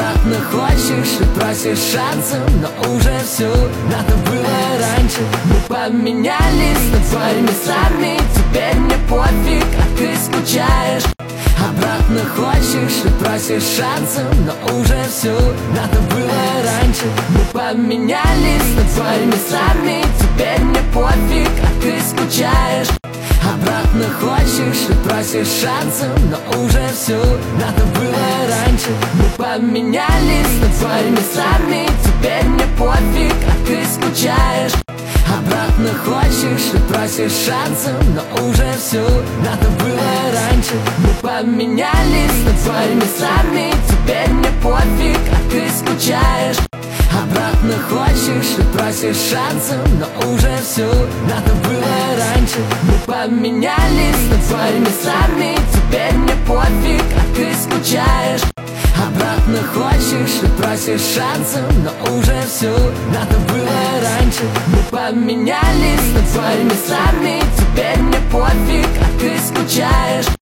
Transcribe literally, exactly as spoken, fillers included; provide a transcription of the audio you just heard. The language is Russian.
Обратно хочешь и просишь шансом, но уже все надо было раньше. Мы поменялись на твои местами, теперь мне пофиг, а ты скучаешь. Обратно хочешь и просишь шансом, но уже все надо было раньше. Мы поменялись на твои местами, теперь мне пофиг, а ты скучаешь. Обратно хочешь и просишь шансом, но уже все надо было раньше. Мы поменялись на твои местами, теперь мне пофиг, а ты скучаешь. Обратно хочешь и просишь шансом, но уже все надо было раньше. Мы поменялись на твои местами, теперь мне пофиг, а ты скучаешь. Обратно хочешь и просишь шансом, но уже все надо было раньше. Мы поменялись на твои местами, теперь мне пофиг, а ты скучаешь. Обратно хочешь и просишь шансом, но уже все надо было раньше. Мы поменялись на твои местами,